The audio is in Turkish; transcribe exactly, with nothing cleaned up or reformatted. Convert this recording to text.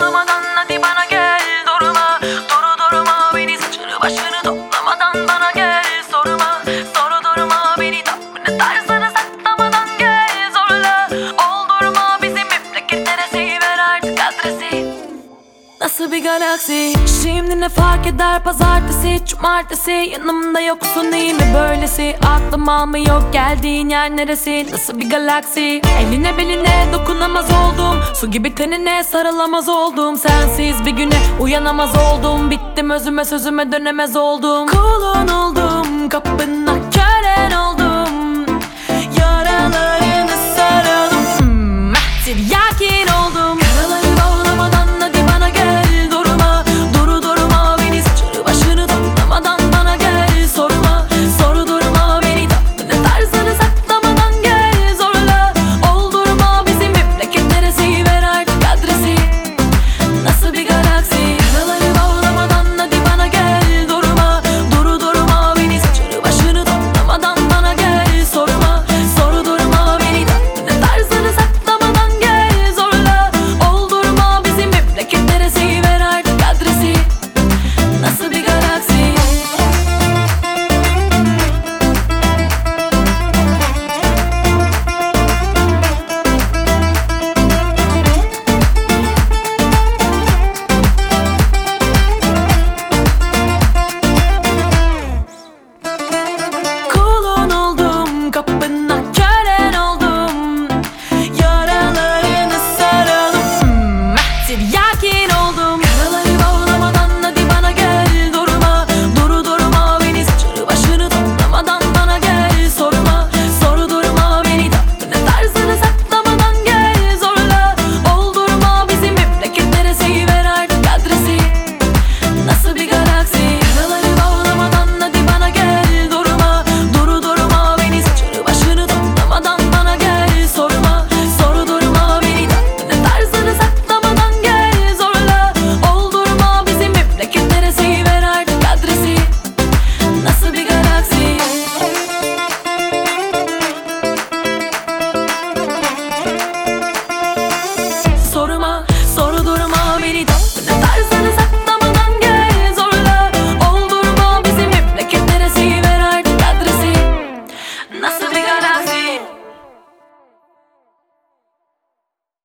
toplamadan hadi bana gel. Durma, duru durma, beni saçını başını toplamadan bana gel. Sorma, soru durma, beni tatmin tarzını saklamadan gel. Zorla, oldurma, bizim memleket neresi, ver artık adresi. Nasıl bir galaksi? Şimdi ne fark eder pazartesi, cumartesi, yanımda yoksun iyi mi böylesi? Aklım almıyor geldiğin yer neresi? Nasıl bir galaksi? Eline beline dokunamaz oldum, su gibi tenine sarılamaz oldum. Sensiz bir güne uyanamaz oldum, bittim özüme sözüme dönemez oldum. Kulun oldum, kapına